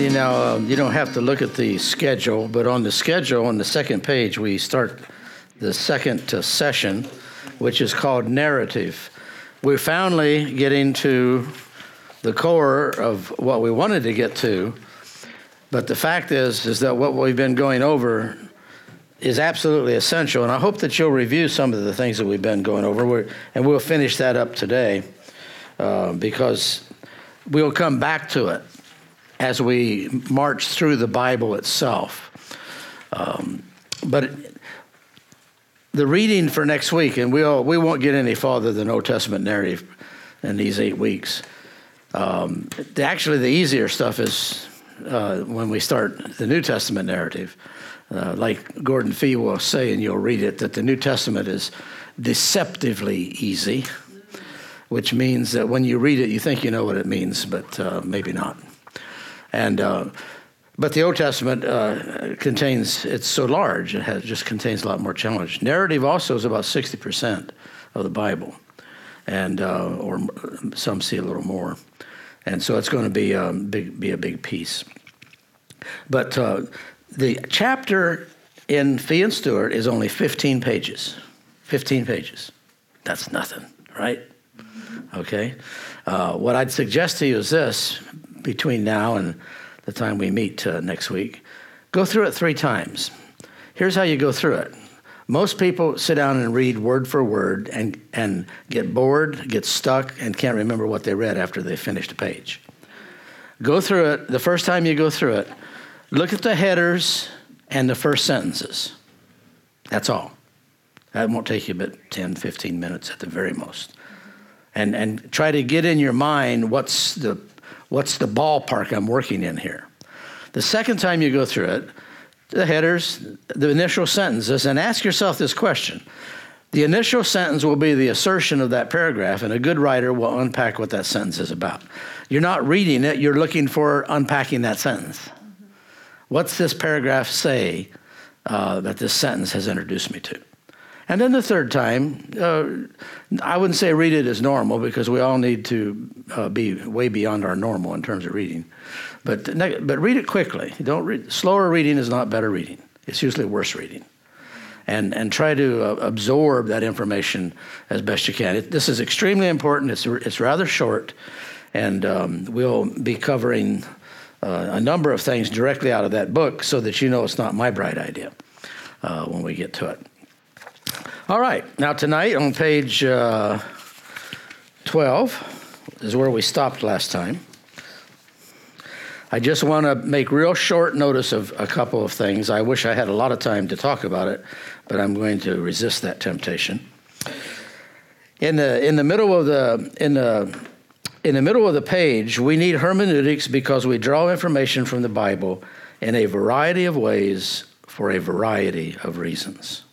righty, now you don't have to look at the schedule, but on the schedule, on the second page, we start the second session, which is called narrative. We're finally getting to the core of what we wanted to get to, but the fact is that what we've been going over is absolutely essential, and I hope that you'll review some of the things that we've been going over, and we'll finish that up today, because we'll come back to it as we march through the Bible itself. But the reading for next week, and we won't get any farther than Old Testament narrative in these 8 weeks. Actually, the easier stuff is when we start the New Testament narrative. Like Gordon Fee will say, and you'll read it, that the New Testament is deceptively easy, which means that when you read it, you think you know what it means, but maybe not. But the Old Testament it's so large, it just contains a lot more challenge. Narrative also is about 60% of the Bible, and or some see a little more. And so it's going to be a big piece. But the chapter in Fee and Stewart is only 15 pages. 15 pages. That's nothing, right? Okay. What I'd suggest to you is this: between now and the time we meet next week, go through it 3 times. Here's how you go through it. Most people sit down and read word for word and get bored, get stuck, and can't remember what they read after they finished a page. Go through it. The first time you go through it, look at the headers and the first sentences. That's all. That won't take you but 10, 15 minutes at the very most. And try to get in your mind what's the ballpark I'm working in here. The second time you go through it, the headers, the initial sentences, and ask yourself this question. The initial sentence will be the assertion of that paragraph, and a good writer will unpack what that sentence is about. You're not reading it, you're looking for unpacking that sentence. Mm-hmm. What's this paragraph say that this sentence has introduced me to? And then the third time, I wouldn't say read it as normal, because we all need to be way beyond our normal in terms of reading. But read it quickly. Don't read. Slower reading is not better reading. It's usually worse reading. And try to absorb that information as best you can. This is extremely important. It's rather short, and we'll be covering a number of things directly out of that book, so that you know it's not my bright idea when we get to it. All right, now tonight on page 12 is where we stopped last time. I just want to make real short notice of a couple of things. I wish I had a lot of time to talk about it, but I'm going to resist that temptation. In the middle of the page, we need hermeneutics because we draw information from the Bible in a variety of ways for a variety of reasons.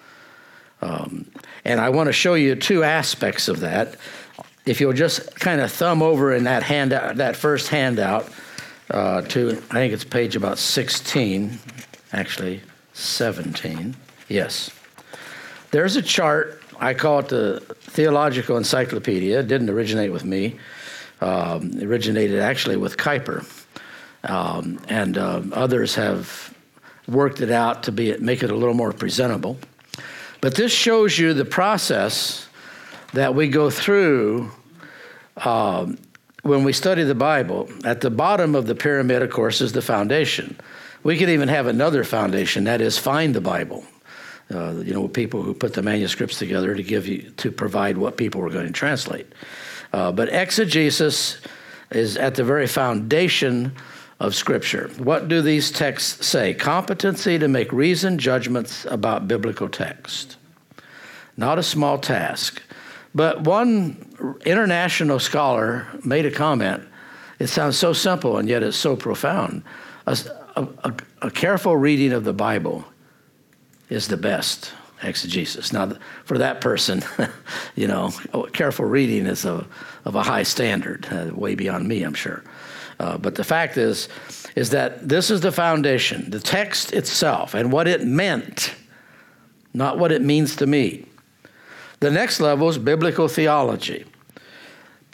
And I want to show you 2 aspects of that. If you'll just kind of thumb over in that handout, that first handout, to, I think it's page about 16, actually 17. Yes. There's a chart. I call it the Theological Encyclopedia. It didn't originate with me. It originated actually with Kuyper. And others have worked it out to make it a little more presentable. But this shows you the process that we go through when we study the Bible. At the bottom of the pyramid, of course, is the foundation. We could even have another foundation, that is, find the Bible. People who put the manuscripts together to provide what people were going to translate. But exegesis is at the very foundation of Scripture. What do these texts say? Competency to make reasoned judgments about biblical text. Not a small task. But one international scholar made a comment. It sounds so simple, and yet it's so profound. A careful reading of the Bible is the best exegesis. Now, for that person, careful reading is of a high standard, way beyond me, I'm sure. But the fact is that this is the foundation, the text itself, and what it meant, not what it means to me. The next level is biblical theology.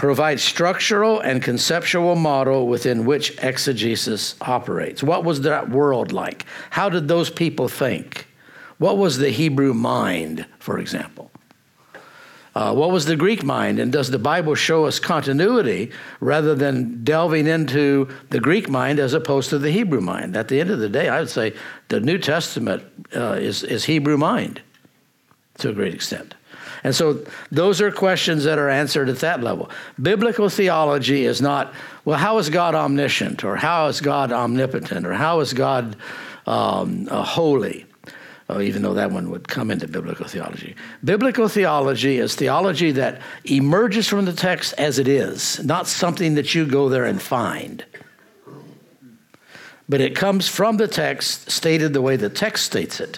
provide structural and conceptual model within which exegesis operates. What was that world like? How did those people think? What was the Hebrew mind, for example? What was the Greek mind? And does the Bible show us continuity rather than delving into the Greek mind as opposed to the Hebrew mind? At the end of the day, I would say the New Testament is Hebrew mind to a great extent. And so those are questions that are answered at that level. Biblical theology is not, well, how is God omniscient? Or how is God omnipotent? Or how is God holy? Even though that one would come into biblical theology. Biblical theology is theology that emerges from the text as it is, not something that you go there and find. But it comes from the text stated the way the text states it.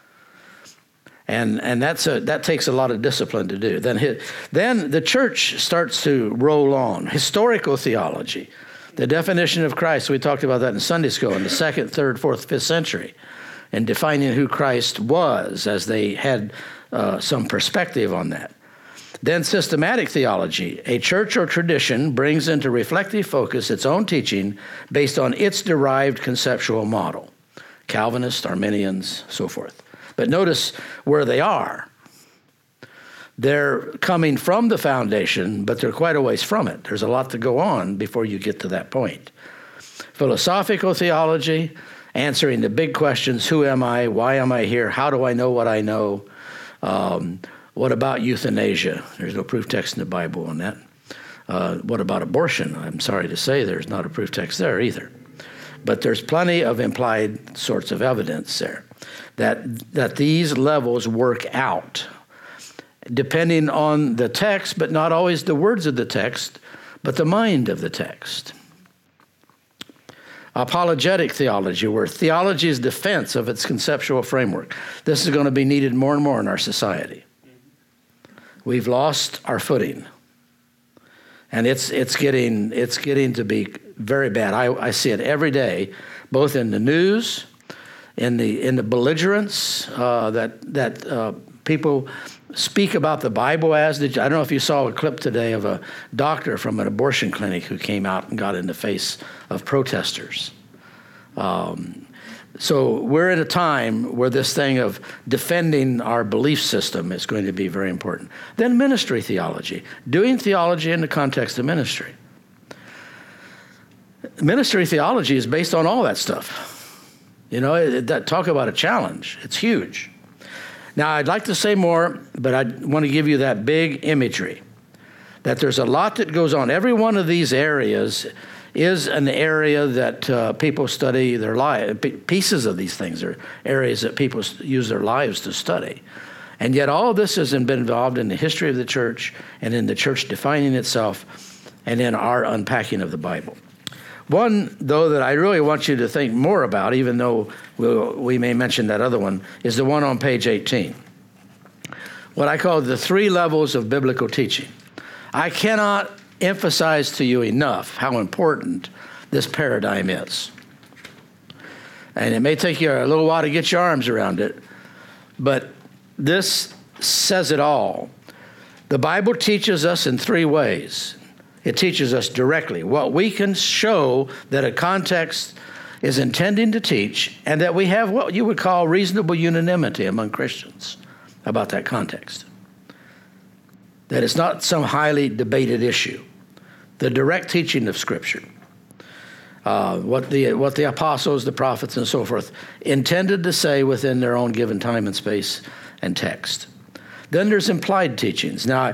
And that takes a lot of discipline to do. Then the church starts to roll on. Historical theology, the definition of Christ, we talked about that in Sunday school in the 2nd, 3rd, 4th, 5th century, and defining who Christ was as they had some perspective on that. Then systematic theology, a church or tradition brings into reflective focus its own teaching based on its derived conceptual model. Calvinists, Arminians, so forth. But notice where they are. They're coming from the foundation, but they're quite a ways from it. There's a lot to go on before you get to that point. Philosophical theology, answering the big questions, who am I, why am I here, how do I know what I know, what about euthanasia? There's no proof text in the Bible on that. What about abortion? I'm sorry to say there's not a proof text there either. But there's plenty of implied sorts of evidence there that these levels work out, depending on the text, but not always the words of the text, but the mind of the text. Apologetic theology, where theology is defense of its conceptual framework. This is going to be needed more and more in our society. We've lost our footing, and it's getting to be very bad. I see it every day, both in the news, in the belligerence that people speak about the Bible as. I don't know if you saw a clip today of a doctor from an abortion clinic who came out and got in the face of protesters. So we're in a time where this thing of defending our belief system is going to be very important. Then ministry theology, doing theology in the context of ministry. Ministry theology is based on all that stuff. You know, talk about a challenge. It's huge. Now, I'd like to say more, but I want to give you that big imagery, that there's a lot that goes on. Every one of these areas is an area that people study their life. Pieces of these things are areas that people use their lives to study. And yet all of this has been involved in the history of the church and in the church defining itself and in our unpacking of the Bible. One, though, that I really want you to think more about, even though we may mention that other one, is the one on page 18. What I call the 3 levels of biblical teaching. I cannot emphasize to you enough how important this paradigm is. And it may take you a little while to get your arms around it, but this says it all. The Bible teaches us in 3 ways. It teaches us directly what we can show that a context is intending to teach, and that we have what you would call reasonable unanimity among Christians about that context. That it's not some highly debated issue. The direct teaching of Scripture, what the apostles, the prophets, and so forth intended to say within their own given time and space and text. Then there's implied teachings. Now,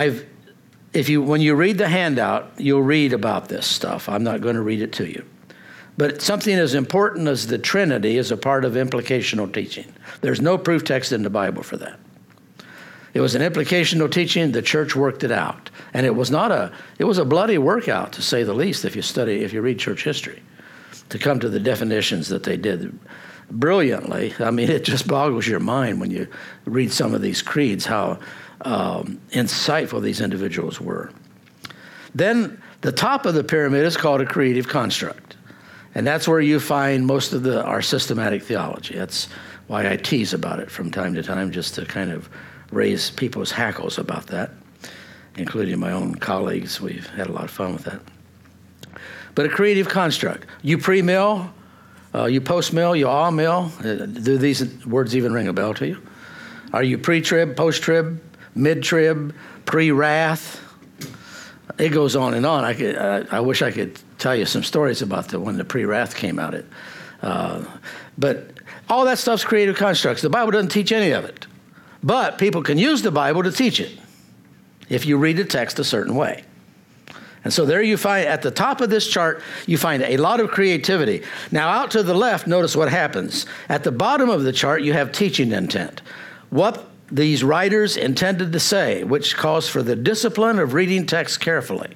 when you read the handout, you'll read about this stuff. I'm not going to read it to you. But something as important as the Trinity is a part of implicational teaching. There's no proof text in the Bible for that. It was an implicational teaching. The church worked it out. And it was a bloody workout, to say the least, if you read church history, to come to the definitions that they did brilliantly. I mean, it just boggles your mind when you read some of these creeds, how insightful these individuals were. Then the top of the pyramid is called a creative construct. And that's where you find most of our systematic theology. That's why I tease about it from time to time, just to kind of raise people's hackles about that. including my own colleagues. We've had a lot of fun with that. But a creative construct. You pre-mill, you post-mill, you all-mill. Do these words even ring a bell to you? Are you pre-trib, post-trib, mid-trib, pre-wrath? It goes on and on. I wish I could tell you some stories about when the pre-wrath came out. But all that stuff's creative constructs. The Bible doesn't teach any of it. But people can use the Bible to teach it if you read the text a certain way. And so there you find, at the top of this chart, you find a lot of creativity. Now out to the left, notice what happens. At the bottom of the chart, you have teaching intent. What these writers intended to say, which calls for the discipline of reading text carefully.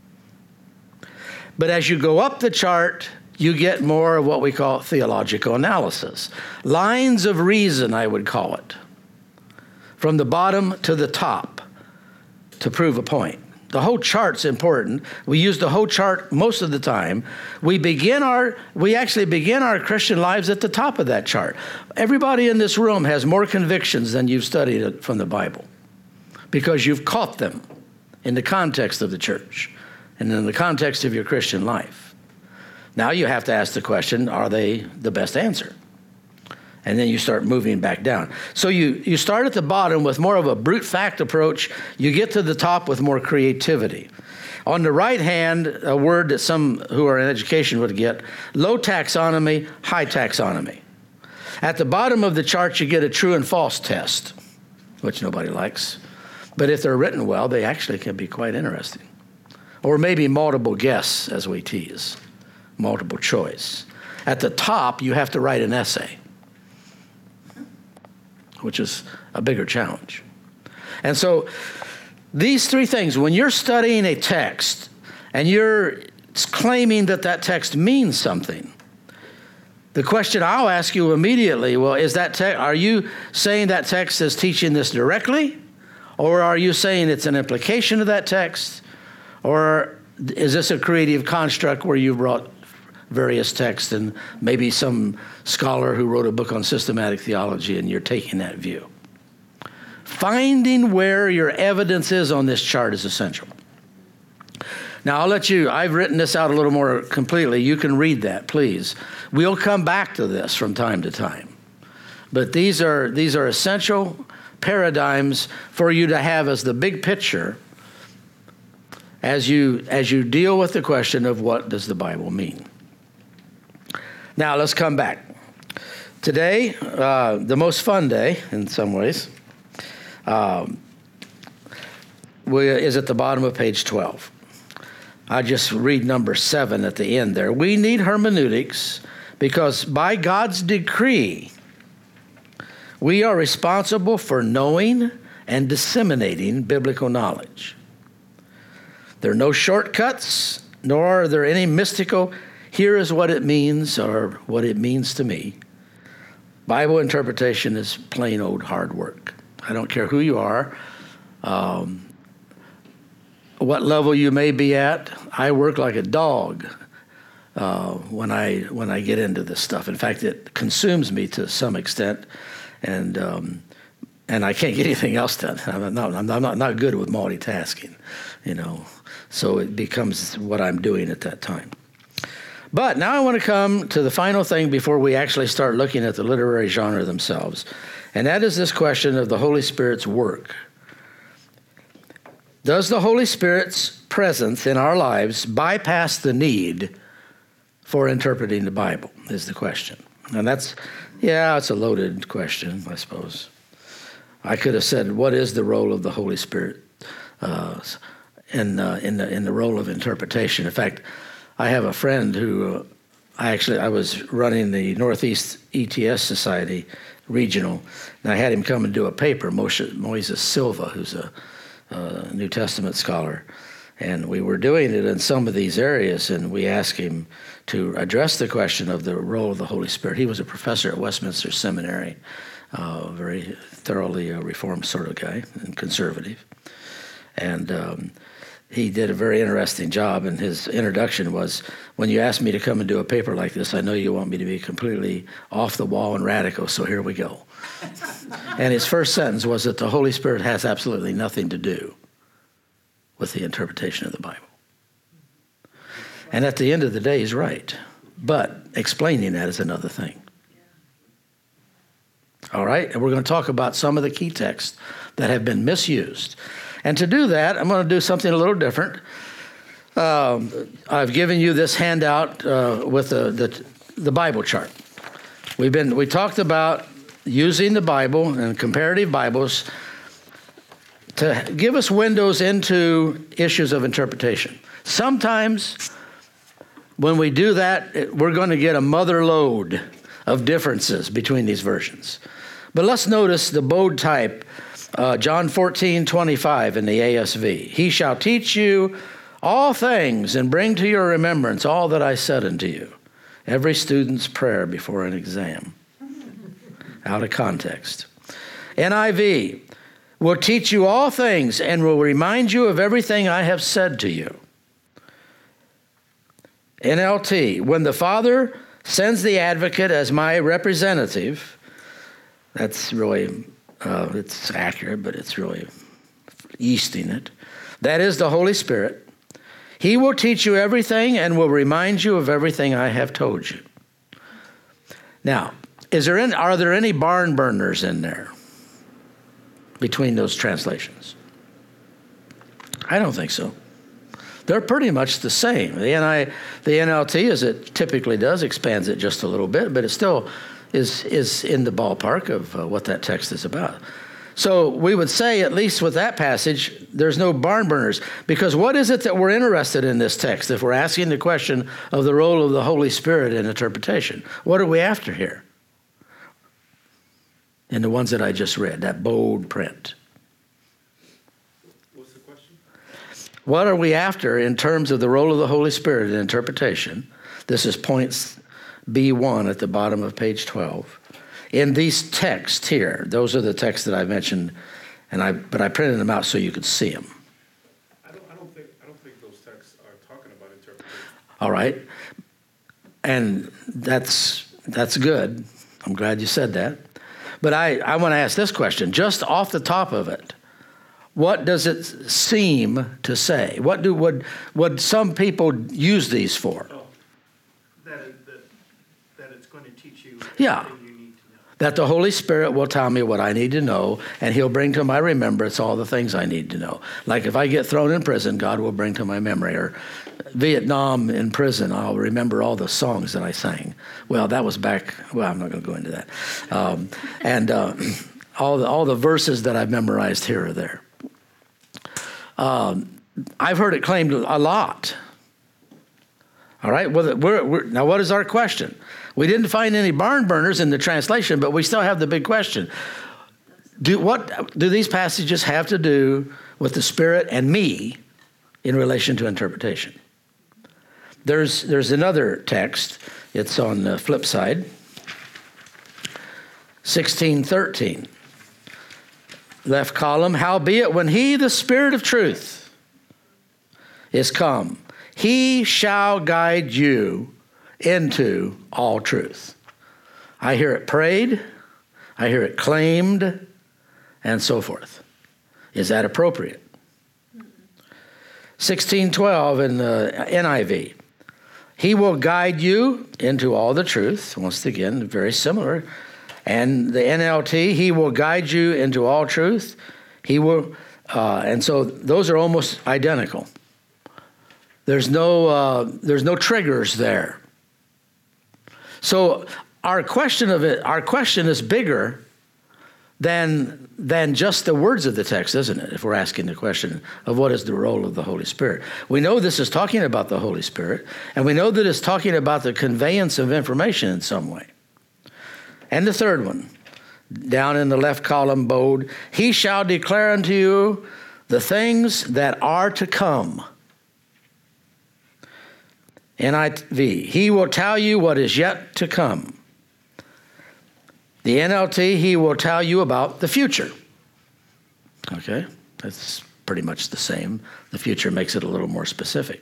But as you go up the chart, you get more of what we call theological analysis. Lines of reason, I would call it, from the bottom to the top to prove a point. The whole chart's important. We use the whole chart most of the time. We actually begin our Christian lives at the top of that chart. Everybody in this room has more convictions than you've studied it from the Bible because you've caught them in the context of the church and in the context of your Christian life. Now you have to ask the question, are they the best answer? And then you start moving back down. So you start at the bottom with more of a brute fact approach. You get to the top with more creativity. On the right hand, a word that some who are in education would get, low taxonomy, high taxonomy. At the bottom of the chart, you get a true and false test, which nobody likes. But if they're written well, they actually can be quite interesting. Or maybe multiple guess, as we tease, multiple choice. At the top, you have to write an essay, which is a bigger challenge. And so these three things, when you're studying a text and you're claiming that that text means something, the question I'll ask you immediately, well, are you saying that text is teaching this directly? Or are you saying it's an implication of that text? Or is this a creative construct where you brought various texts and maybe some scholar who wrote a book on systematic theology and you're taking that view? Finding where your evidence is on this chart is essential. Now I've written this out a little more completely. You can read that, please. We'll come back to this from time to time. But these are essential paradigms for you to have as the big picture as you deal with the question of what does the Bible mean. Now, let's come back. Today, the most fun day, in some ways, is at the bottom of page 12. I just read number 7 at the end there. We need hermeneutics because by God's decree, we are responsible for knowing and disseminating biblical knowledge. There are no shortcuts, nor are there any mystical here is what it means or what it means to me. Bible interpretation is plain old hard work. I don't care who you are, what level you may be at. I work like a dog when I get into this stuff. In fact, it consumes me to some extent, and I can't get anything else done. I'm not good with multitasking, so it becomes what I'm doing at that time. But now I want to come to the final thing before we actually start looking at the literary genre themselves, and that is this question of the Holy Spirit's work. Does the Holy Spirit's presence in our lives bypass the need for interpreting the Bible, is the question. And it's a loaded question, I suppose. I could have said, what is the role of the Holy Spirit in the role of interpretation? In fact, I have a friend who I was running the Northeast ETS Society regional, and I had him come and do a paper, Moises Silva, who's a New Testament scholar. And we were doing it in some of these areas, and we asked him to address the question of the role of the Holy Spirit. He was a professor at Westminster Seminary, very thoroughly reformed sort of guy and conservative. And he did a very interesting job, and his introduction was, when you asked me to come and do a paper like this, I know you want me to be completely off the wall and radical, so here we go. And his first sentence was that the Holy Spirit has absolutely nothing to do with the interpretation of the Bible. And at the end of the day, he's right. But explaining that is another thing. All right? And we're going to talk about some of the key texts that have been misused. And to do that, I'm going to do something a little different. I've given you this handout with the Bible chart. We talked about using the Bible and comparative Bibles to give us windows into issues of interpretation. Sometimes when we do that, we're going to get a mother lode of differences between these versions. But let's notice the bold type, John 14:25 in the ASV. He shall teach you all things and bring to your remembrance all that I said unto you. Every student's prayer before an exam. Out of context. NIV will teach you all things and will remind you of everything I have said to you. NLT, when the Father sends the advocate as my representative, that's really, it's accurate, but it's really yeasting it. That is the Holy Spirit. He will teach you everything and will remind you of everything I have told you. Now, are there any barn burners in there between those translations? I don't think so. They're pretty much the same. The NLT, as it typically does, expands it just a little bit, but it still is in the ballpark of what that text is about. So we would say, at least with that passage, there's no barn burners. Because what is it that we're interested in this text if we're asking the question of the role of the Holy Spirit in interpretation? What are we after here? In the ones that I just read, that bold print. What's the question? What are we after in terms of the role of the Holy Spirit in interpretation? This is points B1 at the bottom of page 12. In these texts here, those are the texts that I mentioned, but I printed them out so you could see them. I don't think those texts are talking about interpretation. All right, and that's good. I'm glad you said that. But I want to ask this question, just off the top of it. What does it seem to say? What would some people use these for? Oh, that it's going to teach you Yeah. everything you need to know. That the Holy Spirit will tell me what I need to know, and he'll bring to my remembrance all the things I need to know. Like if I get thrown in prison, God will bring to my memory. Or Vietnam in prison, I'll remember all the songs that I sang. Well, that was back, well, I'm not going to go into that. All the verses that I've memorized here or there. I've heard it claimed a lot. All right, now what is our question? We didn't find any barn burners in the translation, but we still have the big question. What do these passages have to do with the Spirit and me in relation to interpretation? There's another text. It's on the flip side. 16:13. Left column. Howbeit, when he, the Spirit of truth, is come, he shall guide you into all truth. I hear it prayed, I hear it claimed, and so forth. Is that appropriate? 16:12 in the NIV. He will guide you into all the truth. Once again, very similar. And the NLT, he will guide you into all truth. He will, and so those are almost identical. There's no triggers there. So our question is bigger than just the words of the text, isn't it? If we're asking the question of what is the role of the Holy Spirit. We know this is talking about the Holy Spirit, and we know that it's talking about the conveyance of information in some way. And the third one, down in the left column, bold, he shall declare unto you the things that are to come. NIV, he will tell you what is yet to come. The NLT, he will tell you about the future. Okay, that's pretty much the same. The future makes it a little more specific.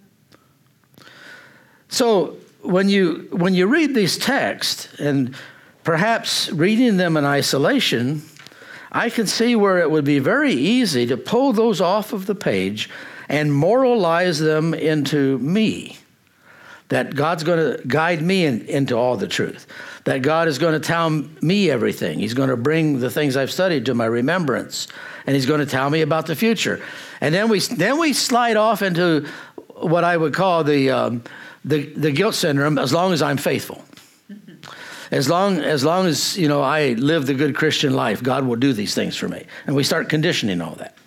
So when you read these texts, and perhaps reading them in isolation, I can see where it would be very easy to pull those off of the page and moralize them into me. That God's going to guide me into all the truth. That God is going to tell me everything. He's going to bring the things I've studied to my remembrance. And he's going to tell me about the future. And then we slide off into what I would call the guilt syndrome, as long as I'm faithful. As long as I live the good Christian life, God will do these things for me. And we start conditioning all that.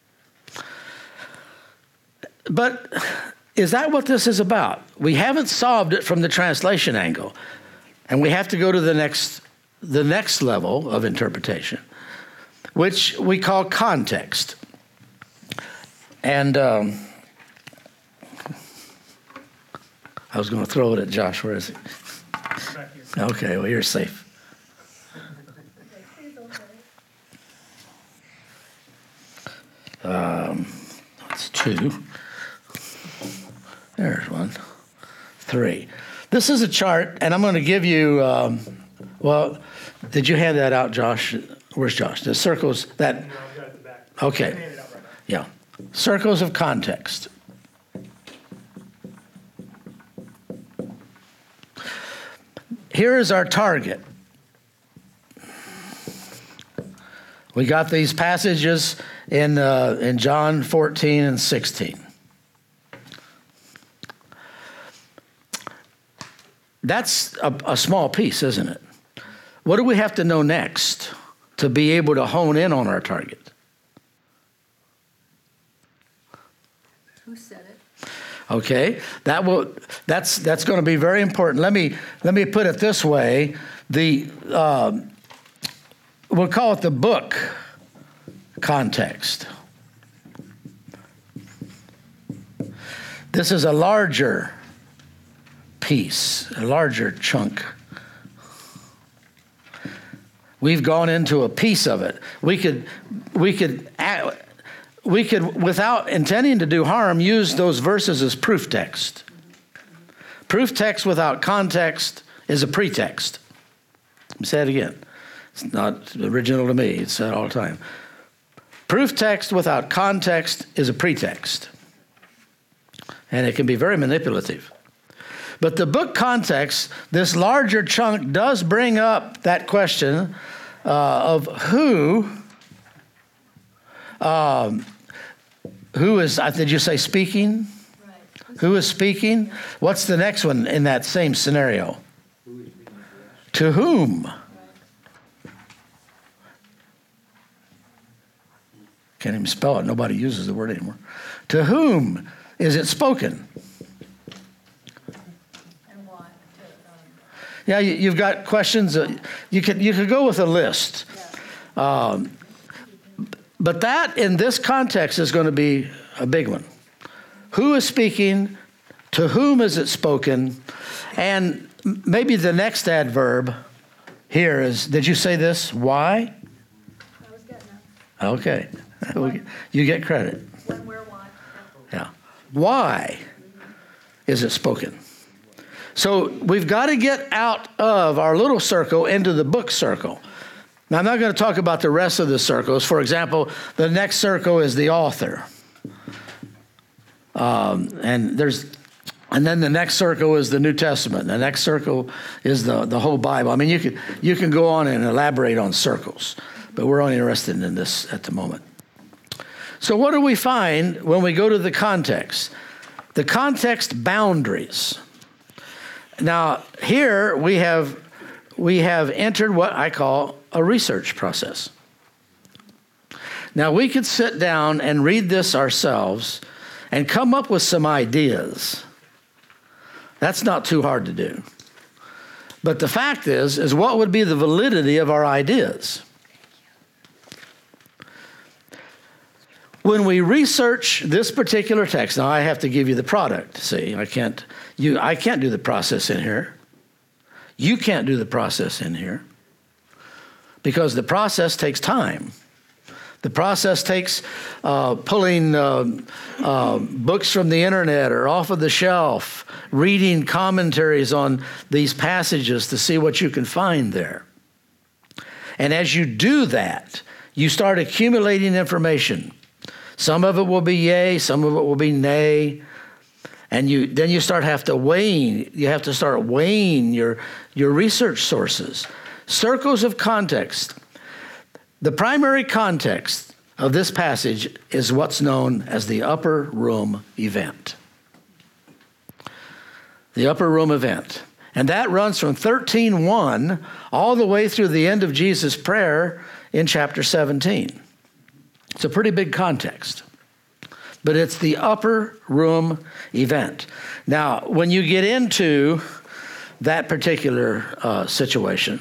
But is that what this is about? We haven't solved it from the translation angle. And we have to go to the next level of interpretation, which we call context. And I was going to throw it at Josh. Where is he? Back here. Okay, well, you're safe. That's 2. There's 1. 3. This is a chart, and I'm going to give you, did you hand that out, Josh? Where's Josh? The circles that, No, I've got it at the back. okay. Hand it out right now. Yeah. Circles of context. Here is our target. We got these passages in John 14 and 16. That's a small piece, isn't it? What do we have to know next to be able to hone in on our target? Who said it? Okay, that's going to be very important. Let me put it this way: we'll call it the book context. This is a larger piece, a larger chunk. We've gone into a piece of it. We could, without intending to do harm, use those verses as proof text. Proof text without context is a pretext. Let me say it again. It's not original to me. It's said all the time. Proof text without context is a pretext. And it can be very manipulative. But the book context, this larger chunk, does bring up that question of who is, did you say speaking? Right. Who is speaking? What's the next one in that same scenario? To whom? Can't even spell it. Nobody uses the word anymore. To whom is it spoken? And why? Yeah, you've got questions. You could go with a list. Yeah. But that, in this context, is going to be a big one. Who is speaking? To whom is it spoken? And maybe the next adverb here is, did you say this? Why? I was getting Okay. that. You get credit. When, where, why? Yeah. Why is it spoken? So we've got to get out of our little circle into the book circle. Now, I'm not going to talk about the rest of the circles. For example, the next circle is the author. And then the next circle is the New Testament. The next circle is the whole Bible. I mean, you can go on and elaborate on circles, but we're only interested in this at the moment. So what do we find when we go to the context? The context boundaries. Now, here we have entered what I call a research process. Now, we could sit down and read this ourselves and come up with some ideas. That's not too hard to do. But the fact is what would be the validity of our ideas? When we research this particular text, now I have to give you the product. See, I can't do the process in here. You can't do the process in here because the process takes time. The process takes pulling books from the internet or off of the shelf, reading commentaries on these passages to see what you can find there. And as you do that, You start accumulating information. Some of it will be yay, some of it will be nay. And then you have to start weighing your research sources. Circles of context. The primary context of this passage is what's known as the upper room event. The upper room event. And that runs from 13:1 all the way through the end of Jesus' prayer in chapter 17. It's a pretty big context. But it's the upper room event. Now, when you get into that particular situation,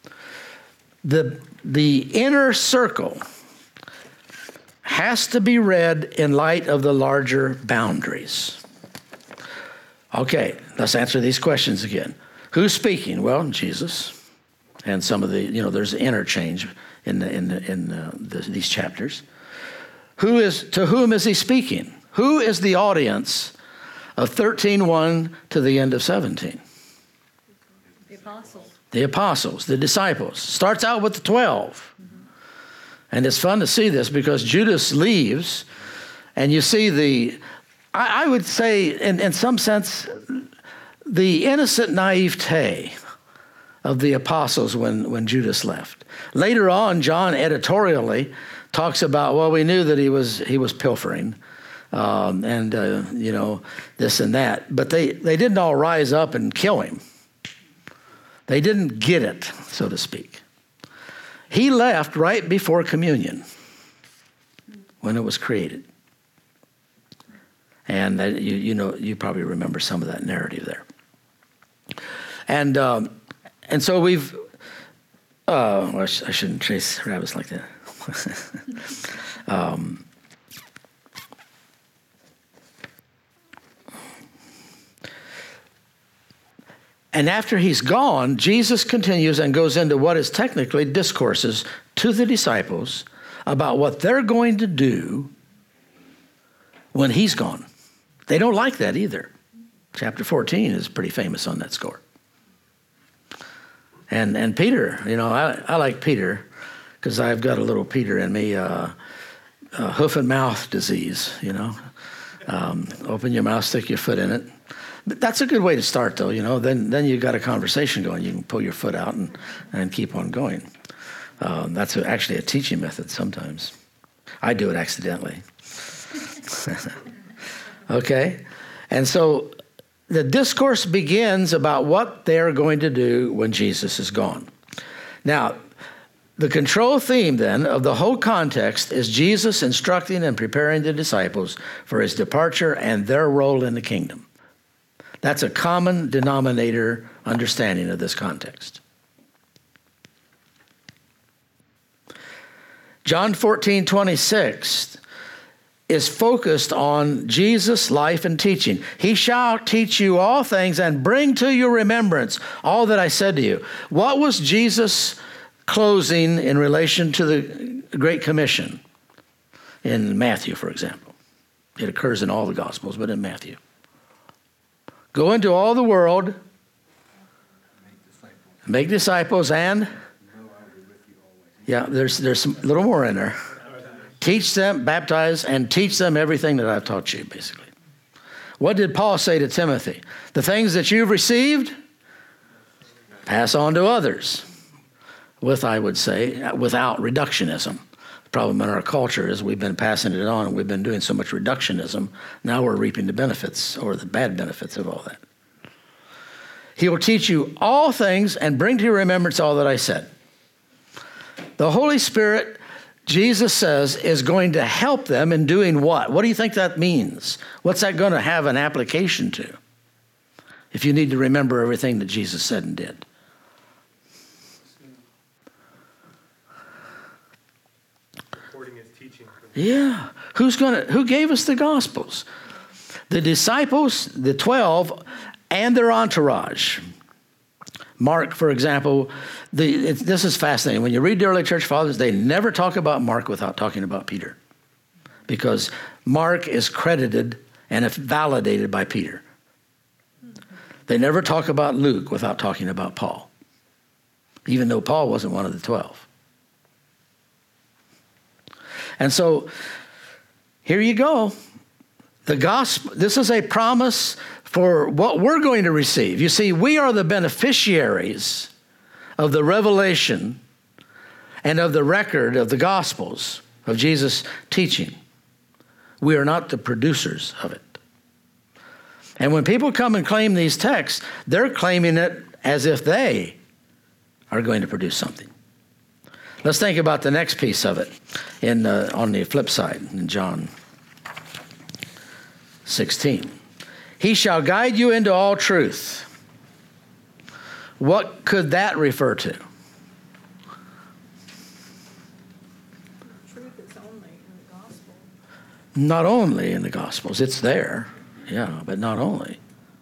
the inner circle has to be read in light of the larger boundaries. Okay, let's answer these questions again. Who's speaking? Well, Jesus. And some of the, there's interchange in these chapters. To whom is he speaking? Who is the audience of 13:1 to the end of 17? The apostles. The apostles, the disciples. Starts out with the 12. And it's fun to see this because Judas leaves, and you see I would say, in some sense, the innocent naivete of the apostles when Judas left. Later on, John editorially talks about, well, we knew that he was pilfering, this and that, but they didn't all rise up and kill him. They didn't get it, so to speak. He left right before communion when it was created. And you probably remember some of that narrative there. And so we've, I shouldn't chase rabbits like that. And after he's gone, Jesus continues and goes into what is technically discourses to the disciples about what they're going to do when he's gone. They don't like that either. Chapter 14 is pretty famous on that score. And Peter, I like Peter because I've got a little Peter in me, hoof and mouth disease, Open your mouth, stick your foot in it. But that's a good way to start, though, Then you've got a conversation going. You can pull your foot out and keep on going. That's actually a teaching method sometimes. I do it accidentally. Okay? And so the discourse begins about what they're going to do when Jesus is gone. Now, the control theme, then, of the whole context is Jesus instructing and preparing the disciples for his departure and their role in the kingdom. That's a common denominator understanding of this context. John 14:26 is focused on Jesus' life and teaching. He shall teach you all things and bring to your remembrance all that I said to you. What was Jesus' closing in relation to the Great Commission? In Matthew, for example. It occurs in all the Gospels, but in Matthew. Go into all the world, make disciples, and there's a little more in there. Teach them, baptize, and teach them everything that I've taught you, basically. What did Paul say to Timothy? The things that you've received, pass on to others. I would say, without reductionism. The problem in our culture is we've been passing it on, and we've been doing so much reductionism. Now we're reaping the benefits, or the bad benefits of all that. He will teach you all things and bring to your remembrance all that I said. The Holy Spirit, Jesus says, is going to help them in doing what? What do you think that means? What's that going to have an application to? If you need to remember everything that Jesus said and did. Recording his teaching. Yeah. Who gave us the Gospels? The disciples, the 12, and their entourage. Mark, for example, this is fascinating. When you read the early church fathers, they never talk about Mark without talking about Peter, because Mark is credited and validated by Peter. They never talk about Luke without talking about Paul, even though Paul wasn't one of the 12. And so here you go. The gospel, this is a promise for what we're going to receive. You see, we are the beneficiaries of the revelation and of the record of the Gospels, of Jesus' teaching. We are not the producers of it. And when people come and claim these texts, they're claiming it as if they are going to produce something. Let's think about the next piece of it on the flip side in John 16. He shall guide you into all truth. What could that refer to? Truth is only in the gospel. Not only in the Gospels. It's there, yeah, but not only.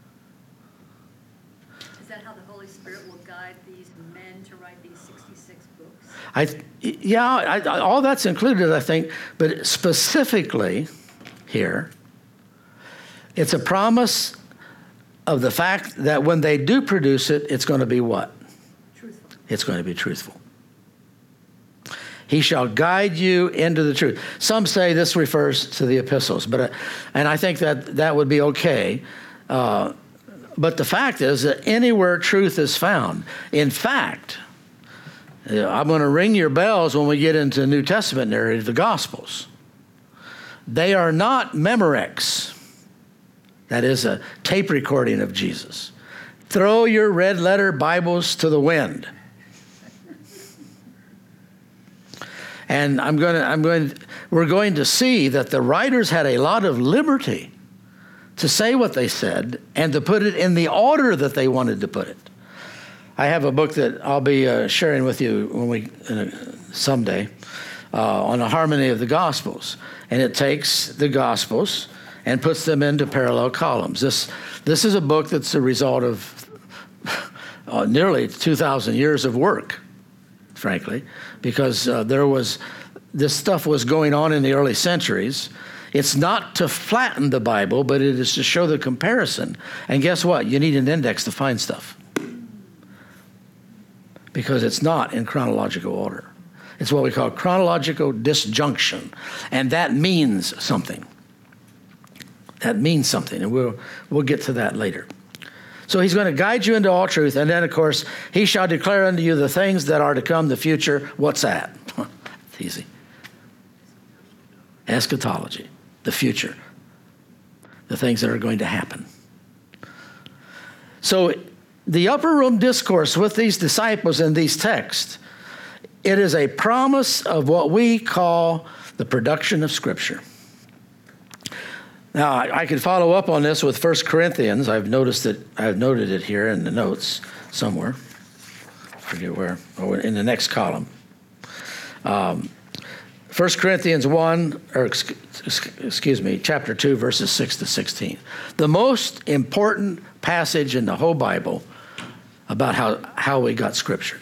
Is that how the Holy Spirit will guide these men to write these 66 books? All that's included, I think, but specifically here, it's a promise of the fact that when they do produce it, it's going to be what? Truthful. It's going to be truthful. He shall guide you into the truth. Some say this refers to the epistles, and I think that would be okay. But the fact is that anywhere truth is found, in fact, I'm going to ring your bells when we get into the New Testament narrative, the Gospels. They are not Memorex. That is a tape recording of Jesus. Throw your red letter Bibles to the wind. And we're going to see that the writers had a lot of liberty to say what they said and to put it in the order that they wanted to put it. I have a book that I'll be sharing with you someday on the harmony of the Gospels. And it takes the Gospels and puts them into parallel columns. This is a book that's a result of nearly 2,000 years of work, frankly, because this stuff was going on in the early centuries. It's not to flatten the Bible, but it is to show the comparison. And guess what? You need an index to find stuff, because it's not in chronological order. It's what we call chronological disjunction, and that means something. That means something, and we'll get to that later. So he's going to guide you into all truth, and then, of course, he shall declare unto you the things that are to come, the future. What's that? It's easy. Eschatology, the future, the things that are going to happen. So the upper room discourse with these disciples in these texts, it is a promise of what we call the production of Scripture. Now, I could follow up on this with 1 Corinthians. I've noted it here in the notes somewhere. I forget where. Oh, in the next column. 1 Corinthians 1, chapter 2, verses 6 to 16. The most important passage in the whole Bible about how we got Scripture.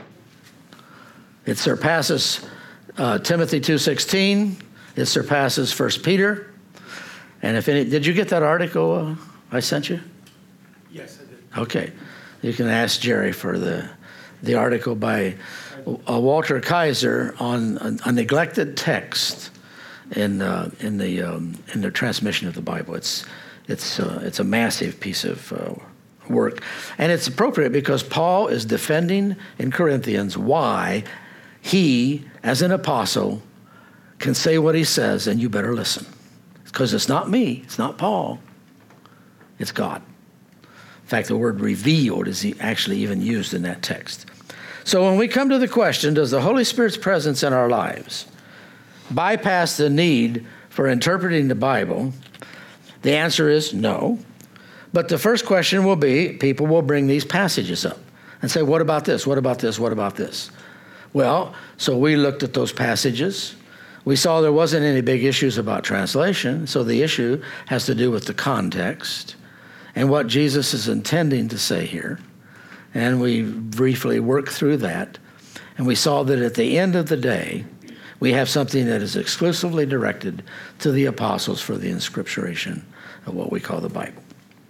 It surpasses Timothy 2:16. It surpasses 1 Peter. And did you get that article I sent you? Yes, I did. Okay. You can ask Jerry for the article by Walter Kaiser on a neglected text in the transmission of the Bible. It's a massive piece of work, and it's appropriate because Paul is defending in Corinthians why he, as an apostle, can say what he says, and you better listen. Because it's not me, it's not Paul, it's God. In fact, the word revealed is actually even used in that text. So when we come to the question, does the Holy Spirit's presence in our lives bypass the need for interpreting the Bible? The answer is no. But the first question will be, people will bring these passages up and say, what about this? What about this? What about this? Well, so we looked at those passages. We saw there wasn't any big issues about translation, so the issue has to do with the context and what Jesus is intending to say here. And we briefly worked through that, and we saw that at the end of the day, we have something that is exclusively directed to the apostles for the inscripturation of what we call the Bible.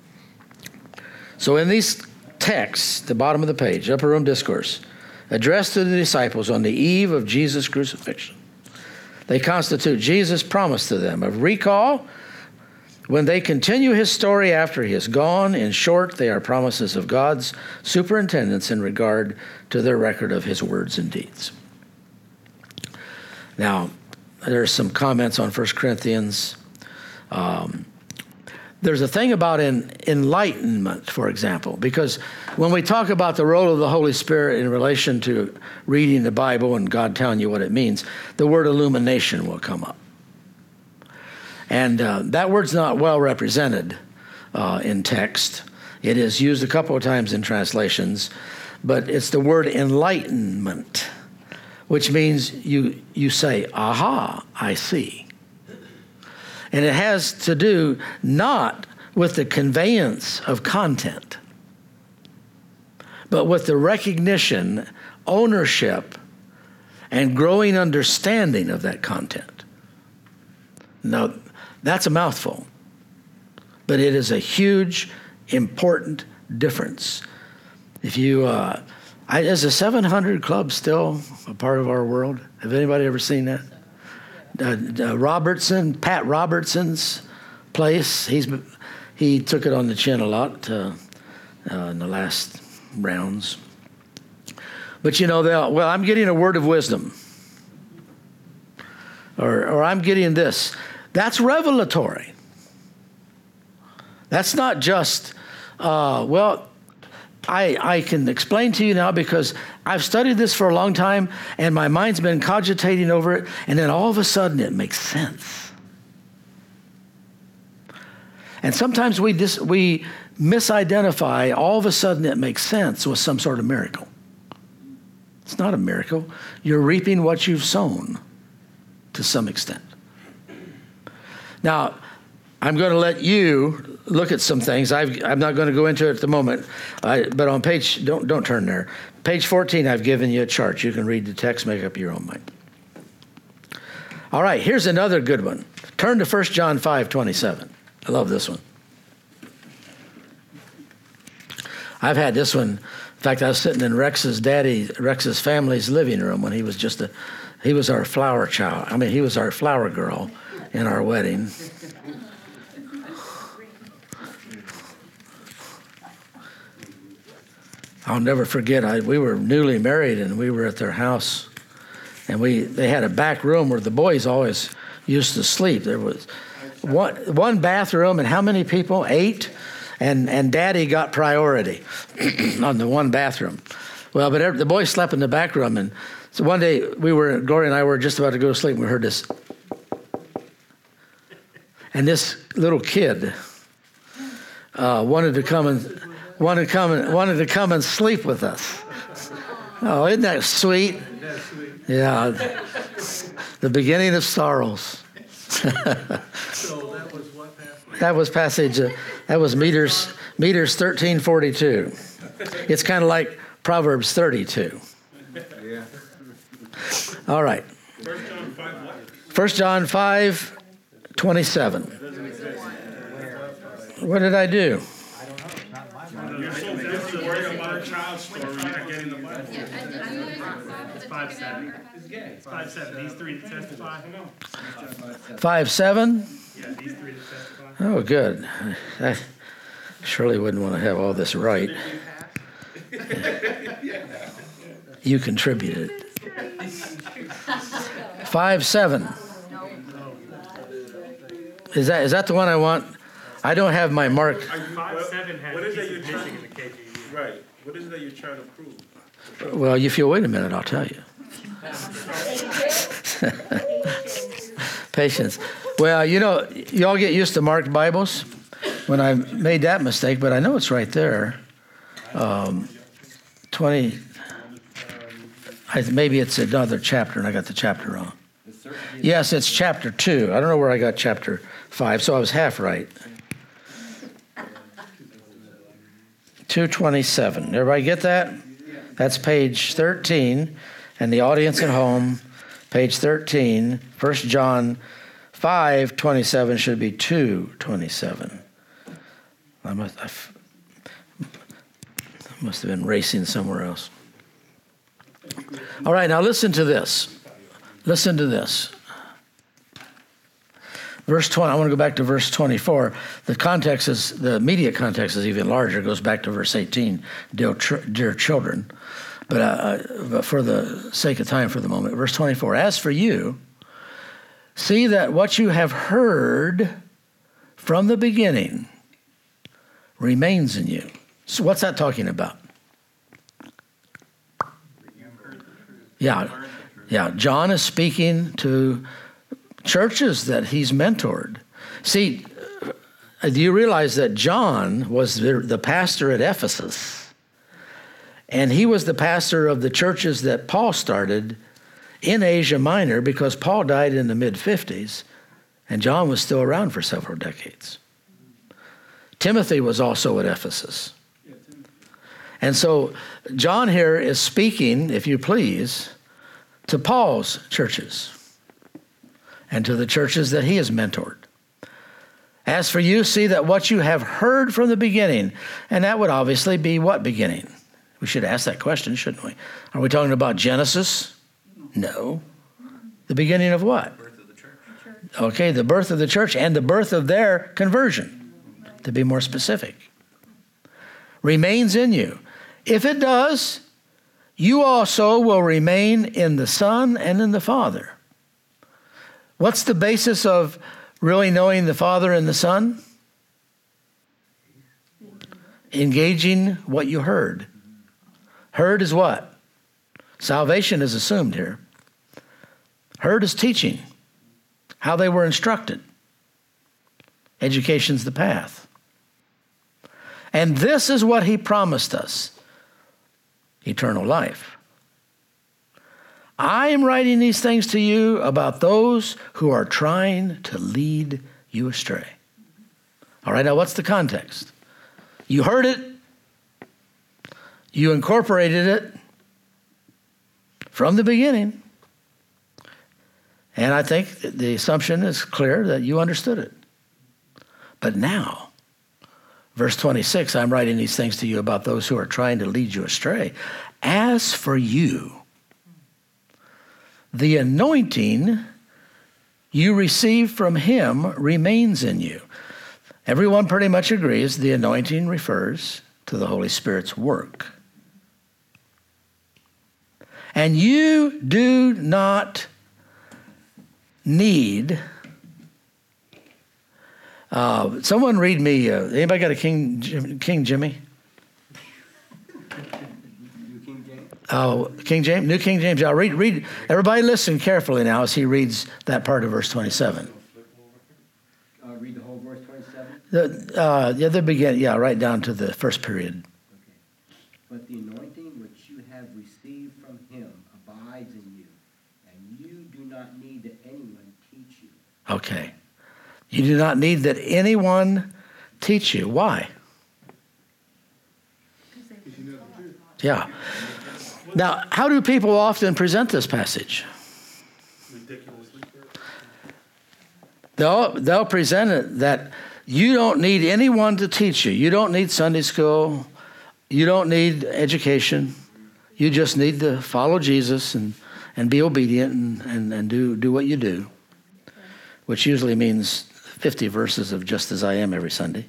So in these texts, the bottom of the page, upper room discourse, addressed to the disciples on the eve of Jesus' crucifixion, They constitute Jesus' promise to them of recall when they continue his story after he is gone. In short, they are promises of God's superintendence in regard to their record of his words and deeds. Now, there's some comments on 1 Corinthians. There's a thing about enlightenment, for example, because when we talk about the role of the Holy Spirit in relation to reading the Bible and God telling you what it means, the word illumination will come up. And that word's not well represented in text. It is used a couple of times in translations, but it's the word enlightenment, which means you say, aha, I see. And it has to do not with the conveyance of content, but with the recognition, ownership, and growing understanding of that content. Now, that's a mouthful, but it is a huge, important difference. If you, is the 700 Club still a part of our world? Have anybody ever seen that? Pat Robertson's place, he took it on the chin a lot in the last rounds. But I'm getting a word of wisdom. Or I'm getting this. That's revelatory. That's not just, I can explain to you now because I've studied this for a long time and my mind's been cogitating over it, and then all of a sudden it makes sense. And sometimes we misidentify all of a sudden it makes sense with some sort of miracle. It's not a miracle. You're reaping what you've sown to some extent. Now, I'm going to let you look at some things. I'm not going to go into it at the moment, but on page, don't turn there. Page 14, I've given you a chart. You can read the text, make up your own mind. All right, here's another good one. Turn to 1 John 5:27. I love this one. I've had this one. In fact, I was sitting in Rex's family's living room when he was he was our flower child. I mean, he was our flower girl in our wedding. I'll never forget, we were newly married and we were at their house, and they had a back room where the boys always used to sleep. There was one bathroom, and how many people? 8, and Daddy got priority on the one bathroom. Well, but the boys slept in the back room, and so one day Gloria and I were just about to go to sleep, and we heard this, and this little kid wanted to come and sleep with us. Oh, isn't that sweet? Yeah, the beginning of sorrows. So that was what passage? That was passage. That was meters 1342. It's kind of like Proverbs 32. Yeah. All right. 1 John 5:27. What did I do? You're so busy worrying about a child's story, you're not getting the Bible. It's 5:7. It's 5:7. These three to testify. 5:7. Yeah, these three to testify. Oh, good. I surely wouldn't want to have all this right. You contributed. 5:7. Is that the one I want? I don't have my mark. 5:7 has What is that pieces you're missing in the KJV. Right. What is it that you're trying to prove? Well, if you'll wait a minute, I'll tell you. Patience. Well, y'all get used to marked Bibles. When I made that mistake, but I know it's right there. 20. Maybe it's another chapter, and I got the chapter wrong. Yes, it's chapter 2. I don't know where I got chapter 5, so I was half right. 227. Everybody get that? That's page 13, and the audience at home, page 13, 1 John 5:27 should be 2:27. I must have been racing somewhere else. All right, now listen to this. Listen to this. Verse 20, I want to go back to verse 24. The immediate context is even larger. It goes back to verse 18, dear children. But for the sake of time for the moment, verse 24, as for you, see that what you have heard from the beginning remains in you. So what's that talking about? Yeah. John is speaking to churches that he's mentored. See, do you realize that John was the pastor at Ephesus? And he was the pastor of the churches that Paul started in Asia Minor, because Paul died in the mid-50s, and John was still around for several decades. Timothy was also at Ephesus. And so John here is speaking, if you please, to Paul's churches and to the churches that he has mentored. As for you, see that what you have heard from the beginning, and that would obviously be what beginning? We should ask that question, shouldn't we? Are we talking about Genesis? No. The beginning of what? Birth of the church. Okay, the birth of the church and the birth of their conversion, to be more specific. Remains in you. If it does, you also will remain in the Son and in the Father. What's the basis of really knowing the Father and the Son? Engaging what you heard. Heard is what? Salvation is assumed here. Heard is teaching, how they were instructed. Education's the path. And this is what he promised us, eternal life. I am writing these things to you about those who are trying to lead you astray. All right, now what's the context? You heard it. You incorporated it from the beginning. And I think the assumption is clear that you understood it. But now, verse 26, I'm writing these things to you about those who are trying to lead you astray. As for you, the anointing you received from him remains in you. Everyone pretty much agrees the anointing refers to the Holy Spirit's work. And you do not need, someone read me, anybody got a King Jimmy? Oh, King James, New King James. I'll read. Everybody listen carefully now as he reads that part of verse 27. Read the whole verse 27? The beginning, right down to the first period. Okay. But the anointing which you have received from him abides in you, and you do not need that anyone teach you. Okay. You do not need that anyone teach you. Why? Yeah. Now, how do people often present this passage? Ridiculously. They'll present it that you don't need anyone to teach you. You don't need Sunday school. You don't need education. You just need to follow Jesus and be obedient and do what you do, which usually means 50 verses of just as I am every Sunday.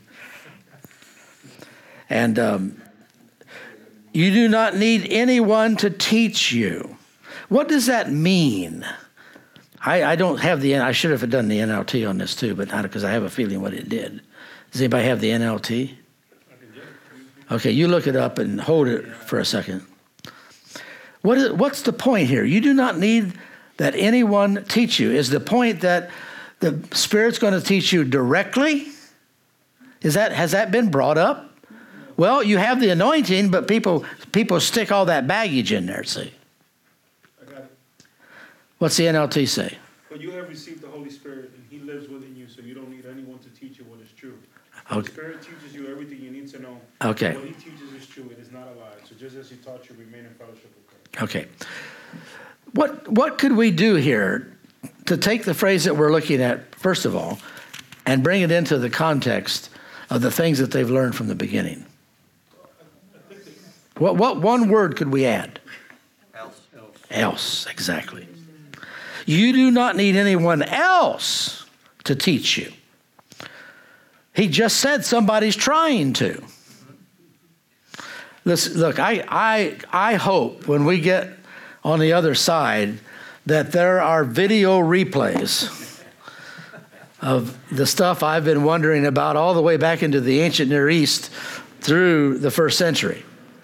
And you do not need anyone to teach you. What does that mean? I don't have I should have done the NLT on this too, but not because I have a feeling what it did. Does anybody have the NLT? Okay, you look it up and hold it for a second. What's the point here? You do not need that anyone teach you. Is the point that the Spirit's going to teach you directly? Has that been brought up? Well, you have the anointing, but people stick all that baggage in there, see. I got it. What's the NLT say? But you have received the Holy Spirit, and he lives within you, so you don't need anyone to teach you what is true. Okay. The Spirit teaches you everything you need to know. Okay. What he teaches is true. It is not a lie. So just as he taught you, remain in fellowship with Christ. Okay. What could we do here to take the phrase that we're looking at, first of all, and bring it into the context of the things that they've learned from the beginning? What one word could we add? Else, exactly. You do not need anyone else to teach you. He just said somebody's trying to. Listen, look, I hope when we get on the other side that there are video replays of the stuff I've been wondering about all the way back into the ancient Near East through the first century.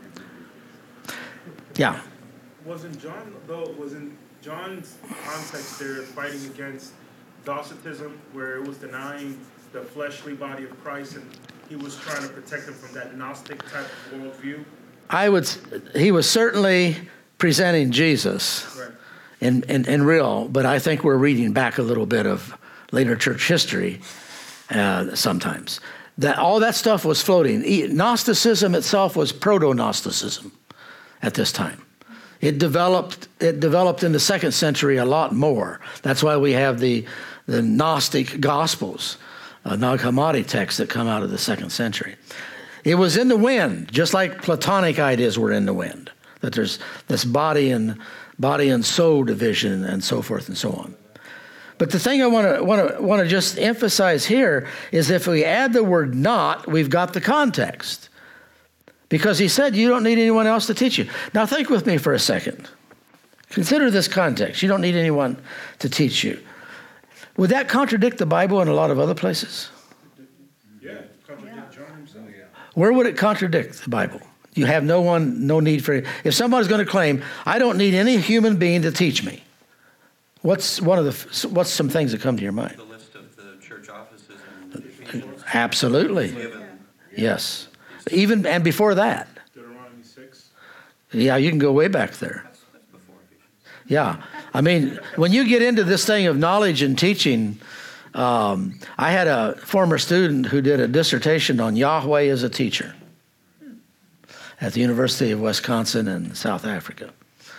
Yeah. Wasn't John's context there fighting against Docetism, where it was denying the fleshly body of Christ, and he was trying to protect him from that Gnostic type of worldview? He was certainly presenting Jesus Right. in real, but I think we're reading back a little bit of later church history sometimes. That all that stuff was floating. Gnosticism itself was proto-Gnosticism at this time. It developed in the second century a lot more. That's why we have the Gnostic Gospels, Nag Hammadi texts that come out of the second century. It was in the wind, just like Platonic ideas were in the wind. That there's this body and soul division and so forth and so on. But the thing I want to just emphasize here is if we add the word not, we've got the context. Because he said you don't need anyone else to teach you. Now think with me for a second. Consider this context. You don't need anyone to teach you. Would that contradict the Bible in a lot of other places? Yeah, contradict John himself. Where would it contradict the Bible? You have no need for it. If somebody's going to claim, I don't need any human being to teach me, what's some things that come to your mind? The list of the church offices and Absolutely. Yes. Even and before that. Deuteronomy 6. Yeah, you can go way back there. that's before Ephesians. Yeah. I mean, when you get into this thing of knowledge and teaching, I had a former student who did a dissertation on Yahweh as a teacher at the University of Wisconsin in South Africa.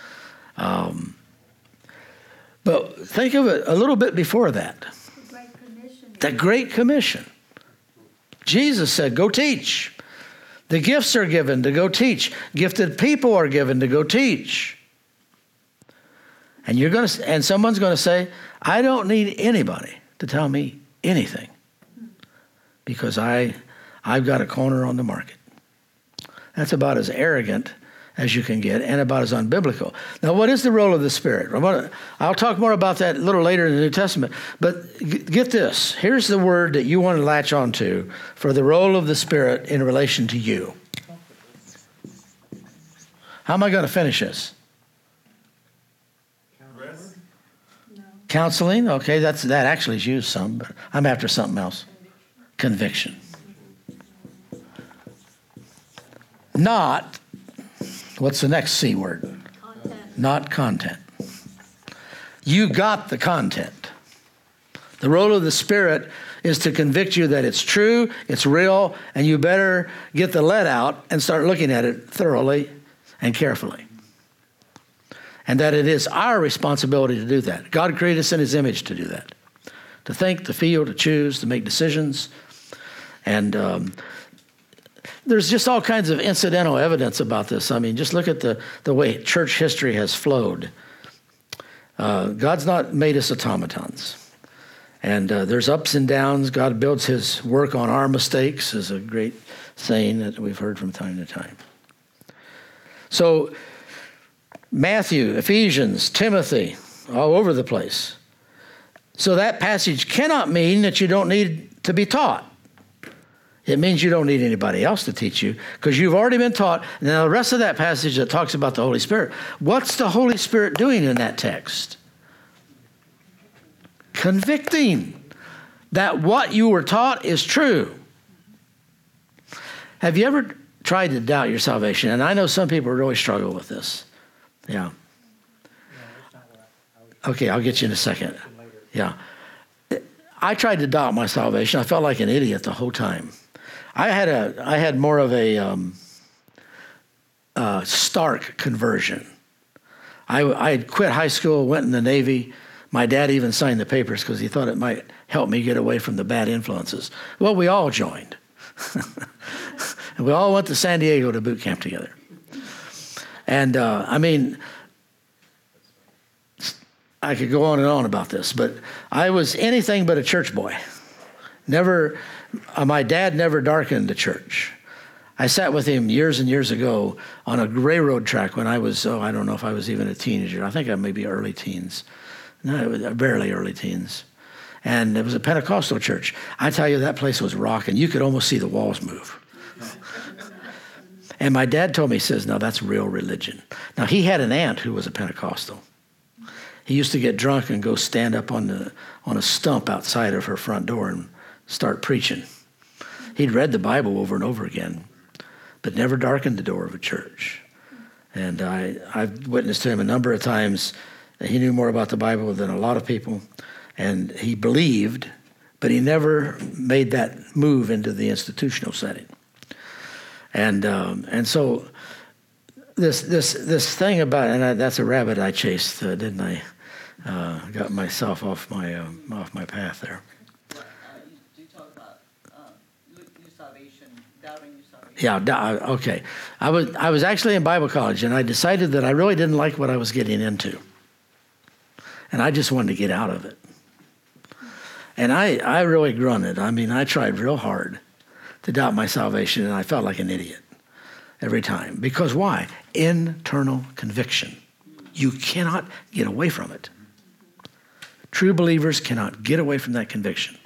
But think of it a little bit before that. The Great Commission. The Great Commission. Jesus said, go teach. The gifts are given to go teach. Gifted people are given to go teach. And someone's going to say, I don't need anybody to tell me anything because I've got a corner on the market. That's about as arrogant as you can get and about as unbiblical. Now, what is the role of the Spirit? I'll talk more about that a little later in the New Testament. But get this. Here's the word that you want to latch onto for the role of the Spirit in relation to you. How am I going to finish this? Counseling? Okay, that actually is used some, but I'm after something else. Conviction. Not, what's the next C word? Content. Not content. You got the content. The role of the Spirit is to convict you that it's true, it's real, and you better get the lead out and start looking at it thoroughly and carefully. And that it is our responsibility to do that. God created us in his image to do that. To think, to feel, to choose, to make decisions. And there's just all kinds of incidental evidence about this. I mean, just look at the way church history has flowed. God's not made us automatons. And there's ups and downs. God builds his work on our mistakes is a great saying that we've heard from time to time. So Matthew, Ephesians, Timothy, all over the place. So that passage cannot mean that you don't need to be taught. It means you don't need anybody else to teach you because you've already been taught. Now the rest of that passage that talks about the Holy Spirit, what's the Holy Spirit doing in that text? Convicting that what you were taught is true. Have you ever tried to doubt your salvation? And I know some people really struggle with this. Yeah. Okay, I'll get you in a second. Yeah. I tried to doubt my salvation. I felt like an idiot the whole time. I had more of a stark conversion. I had quit high school, went in the Navy. My dad even signed the papers because he thought it might help me get away from the bad influences. Well, we all joined. And we all went to San Diego to boot camp together. And I could go on and on about this, but I was anything but a church boy. Never, my dad never darkened the church. I sat with him years and years ago on a railroad track when I was, I don't know if I was even a teenager. I think I may be early teens. No, it was barely early teens. And it was a Pentecostal church. I tell you, that place was rocking. You could almost see the walls move. And my dad told me, he says, "No, that's real religion." Now, he had an aunt who was a Pentecostal. He used to get drunk and go stand up on a stump outside of her front door and start preaching. He'd read the Bible over and over again, but never darkened the door of a church. And I've witnessed to him a number of times. He knew more about the Bible than a lot of people, and he believed, but he never made that move into the institutional setting. And so this thing about, and that's a rabbit I chased, didn't I? Got myself off my path there. You talk about your salvation, doubting your salvation. Yeah, okay. I was actually in Bible college, and I decided that I really didn't like what I was getting into. And I just wanted to get out of it. And I really grunted. I mean, I tried real hard to doubt my salvation, and I felt like an idiot every time. Because why? Internal conviction. You cannot get away from it. True believers cannot get away from that conviction.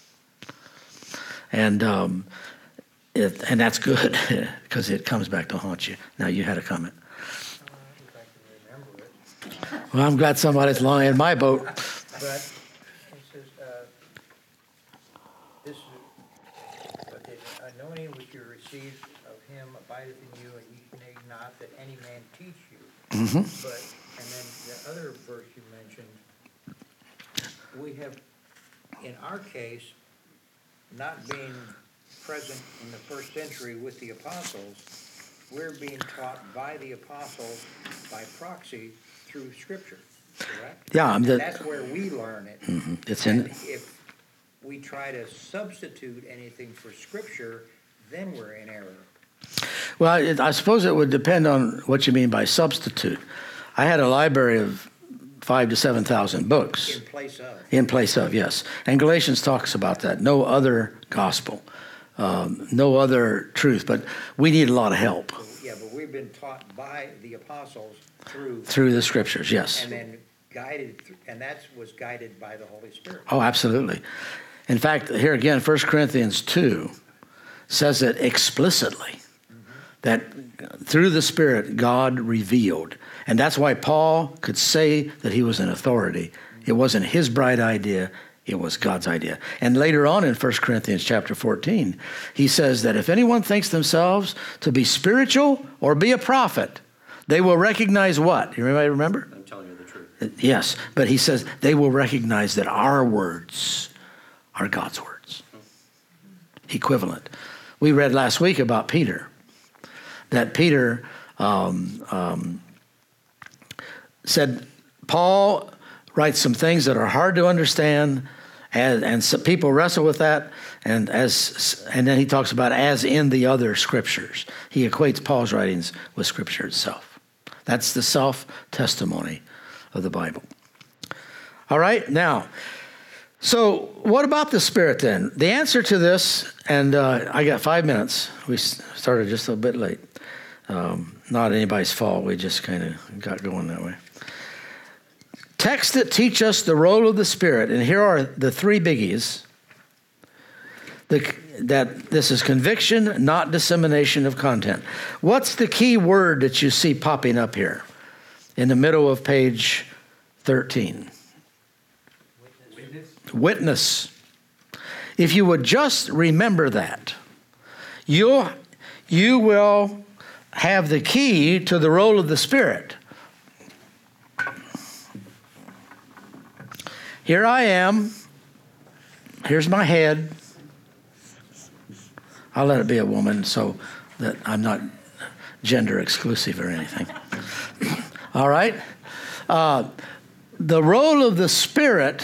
And that's good, because it comes back to haunt you. Now, you had a comment. Well, I'm glad somebody's lying in my boat. But it says, this is, okay, anointing which you received of him abideth in you, and you need not that any man teach you. Mm-hmm. But, and then the other verse you mentioned, we have, in our case, not being present in the first century with the apostles, we're being taught by the apostles by proxy through Scripture, correct? Yeah, and that's where we learn it. Mm-hmm. It's in. If we try to substitute anything for Scripture, then we're in error. Well, I suppose it would depend on what you mean by substitute. I had a library of 5,000 to 7,000 books. In place of. In place of, yes. And Galatians talks about that. No other gospel, no other truth. But we need a lot of help. Yeah, but we've been taught by the apostles through the Scriptures, yes. And then guided, and that was guided by the Holy Spirit. Oh, absolutely. In fact, here again, 1 Corinthians 2 says it explicitly, that through the Spirit, God revealed. And that's why Paul could say that he was an authority. It wasn't his bright idea, it was God's idea. And later on in 1 Corinthians chapter 14, he says that if anyone thinks themselves to be spiritual or be a prophet, they will recognize what? Everybody remember? I'm telling you the truth. Yes, but he says they will recognize that our words are God's words. Equivalent. We read last week about Peter, that Peter said, Paul writes some things that are hard to understand, and some people wrestle with that, and then he talks about as in the other scriptures. He equates Paul's writings with Scripture itself. That's the self-testimony of the Bible. All right, now, so what about the Spirit then? The answer to this, and I got 5 minutes. We started just a bit late. Not anybody's fault. We just kind of got going that way. Texts that teach us the role of the Spirit, and here are the three biggies. That this is conviction, not dissemination of content. What's the key word that you see popping up here in the middle of page 13? Witness. If you would just remember that, you will have the key to the role of the Spirit. Here I am. Here's my head. I'll let it be a woman so that I'm not gender exclusive or anything. All right? The role of the Spirit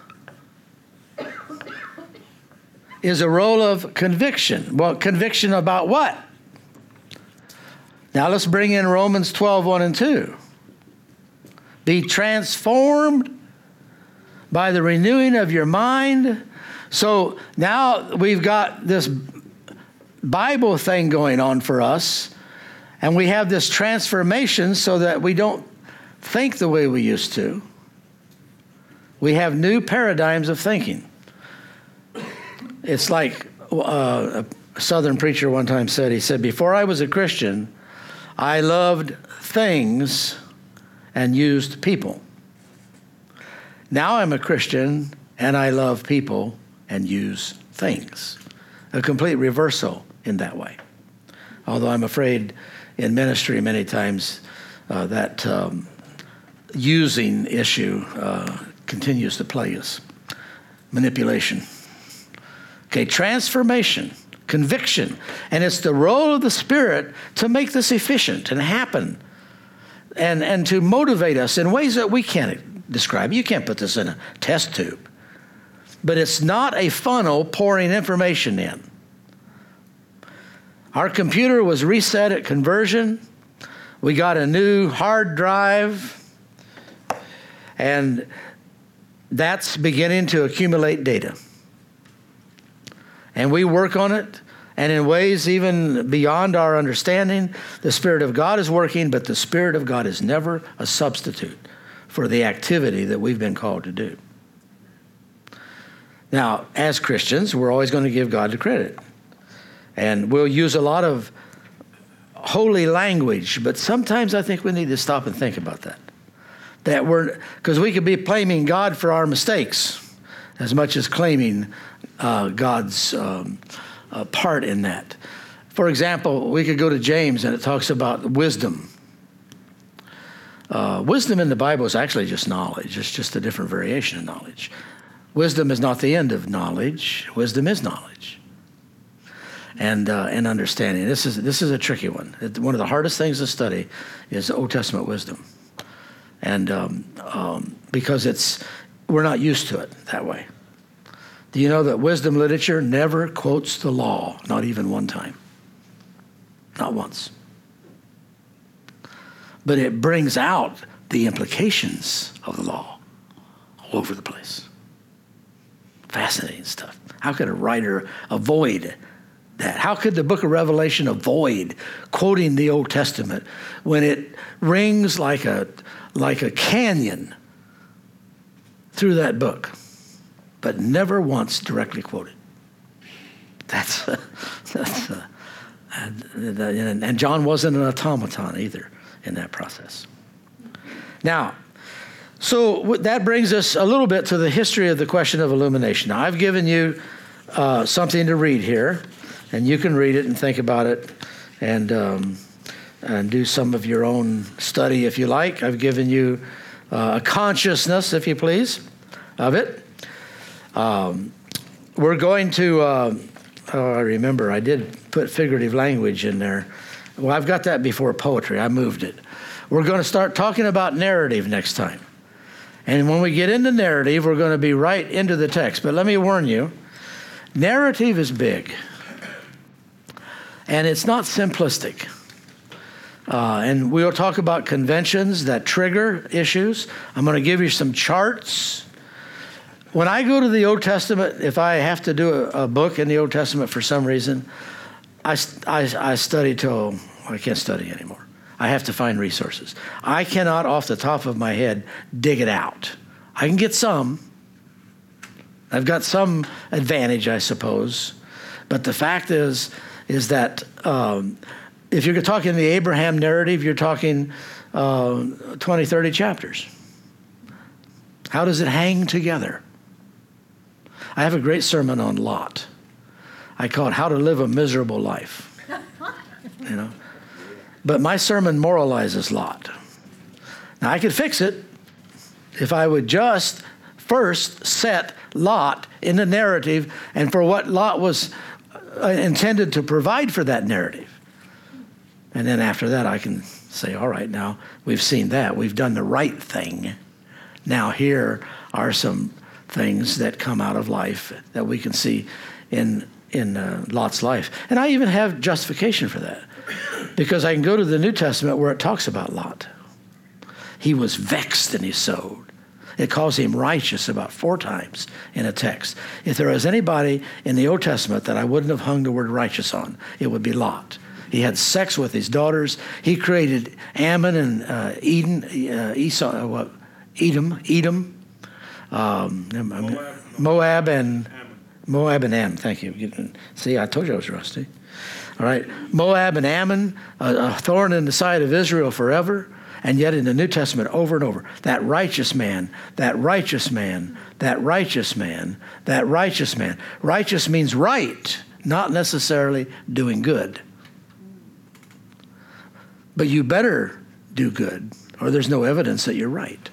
is a role of conviction. Well, conviction about what? Now let's bring in Romans 12, 1 and 2. Be transformed by the renewing of your mind. So now we've got this Bible thing going on for us, and we have this transformation so that we don't think the way we used to. We have new paradigms of thinking. It's like a Southern preacher one time said, he said, before I was a Christian, I loved things and used people. Now I'm a Christian and I love people and use things. A complete reversal in that way. Although I'm afraid in ministry many times that using issue continues to plague us. Manipulation. Okay, transformation, conviction. And it's the role of the Spirit to make this efficient and happen and to motivate us in ways that we can't describe. You can't put this in a test tube. But it's not a funnel pouring information in. Our computer was reset at conversion. We got a new hard drive. And that's beginning to accumulate data. And we work on it. And in ways even beyond our understanding, the Spirit of God is working, but the Spirit of God is never a substitute for the activity that we've been called to do. Now, as Christians, we're always going to give God the credit. And we'll use a lot of holy language, but sometimes I think we need to stop and think about that. Because we could be blaming God for our mistakes as much as claiming God's part in that. For example, we could go to James and it talks about wisdom. Wisdom in the Bible is actually just knowledge. It's just a different variation of knowledge. Wisdom is not the end of knowledge. Wisdom is knowledge. And understanding. This is a tricky one. One of the hardest things to study is Old Testament wisdom. And because we're not used to it that way. Do you know that wisdom literature never quotes the law, not even one time? Not once. But it brings out the implications of the law all over the place. Fascinating stuff. How could a writer avoid that? How could the book of Revelation avoid quoting the Old Testament when it rings like a canyon through that book, but never once directly quoted? And John wasn't an automaton either in that process. Now, so that brings us a little bit to the history of the question of illumination. Now, I've given you something to read here, and you can read it and think about it and do some of your own study if you like. I've given you a consciousness, if you please, of it. We're going to, I remember I did put figurative language in there. Well, I've got that before poetry. I moved it. We're going to start talking about narrative next time. And when we get into narrative, we're going to be right into the text. But let me warn you, narrative is big. And it's not simplistic. And we'll talk about conventions that trigger issues. I'm going to give you some charts. When I go to the Old Testament, if I have to do a book in the Old Testament for some reason, I study till I can't study anymore. I have to find resources. I cannot, off the top of my head, dig it out. I can get some. I've got some advantage, I suppose. But the fact is that if you're talking the Abraham narrative, you're talking 20, 30 chapters. How does it hang together? I have a great sermon on Lot. I call it How to Live a Miserable Life. You know? But my sermon moralizes Lot. Now, I could fix it if I would just first set Lot in the narrative and for what Lot was intended to provide for that narrative. And then after that, I can say, all right, now we've seen that. We've done the right thing. Now here are some things that come out of life that we can see in Lot's life. And I even have justification for that. Because I can go to the New Testament where it talks about Lot. He was vexed and he sowed. It calls him righteous about 4 times in a text. If there was anybody in the Old Testament that I wouldn't have hung the word righteous on, it would be Lot. He had sex with his daughters. He created Ammon and Edom, Moab and Ammon. Thank you. See, I told you I was rusty. All right, Moab and Ammon, a thorn in the side of Israel forever. And yet in the New Testament, over and over, that righteous man, that righteous man, that righteous man, that righteous man. Righteous means right, not necessarily doing good. But you better do good, or there's no evidence that you're right.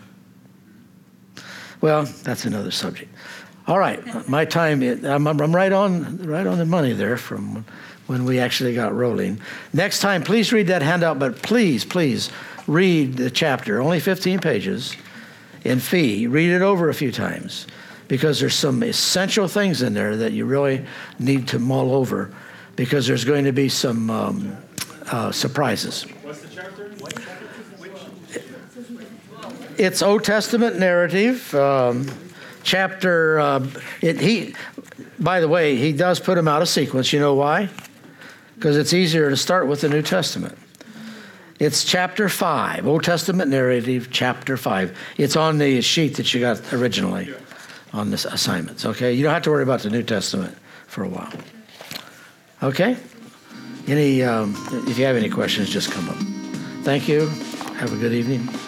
Well, that's another subject. All right, my time, I'm right on the money there from when we actually got rolling. Next time, please read that handout, but please read the chapter, only 15 pages in fee. Read it over a few times because there's some essential things in there that you really need to mull over because there's going to be some surprises. What's the chapter? It's Old Testament narrative. By the way, he does put them out of sequence. You know why? Because it's easier to start with the New Testament. It's chapter 5, Old Testament narrative, chapter 5. It's on the sheet that you got originally on this assignments, okay? You don't have to worry about the New Testament for a while. Okay? If you have any questions, just come up. Thank you. Have a good evening.